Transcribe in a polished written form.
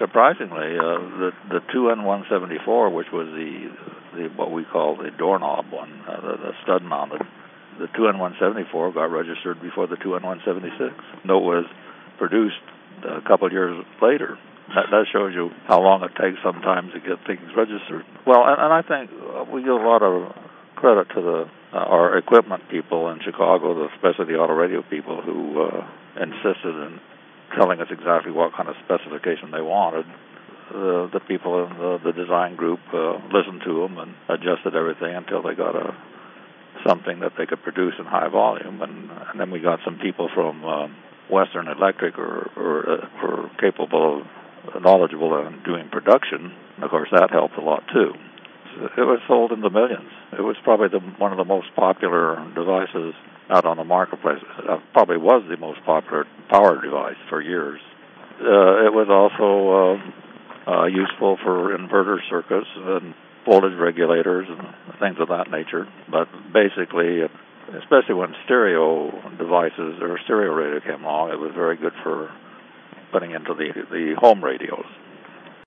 surprisingly, the 2N174, which was the what we call the doorknob one, the stud mounted, the 2N174 got registered before the 2N176. No, it was produced a couple of years later. That shows you how long it takes sometimes to get things registered. Well, and I think we give a lot of credit to our equipment people in Chicago, especially the auto radio people, who insisted in telling us exactly what kind of specification they wanted. The people in the design group listened to them and adjusted everything until they got something that they could produce in high volume. And then we got some people from Western Electric were capable of knowledgeable in doing production. And of course, that helped a lot too. It was sold in the millions. It was probably one of the most popular devices out on the marketplace. It probably was the most popular power device for years. It was also useful for inverter circuits and voltage regulators and things of that nature. But basically, especially when stereo devices or stereo radio came along, it was very good for putting into the home radios.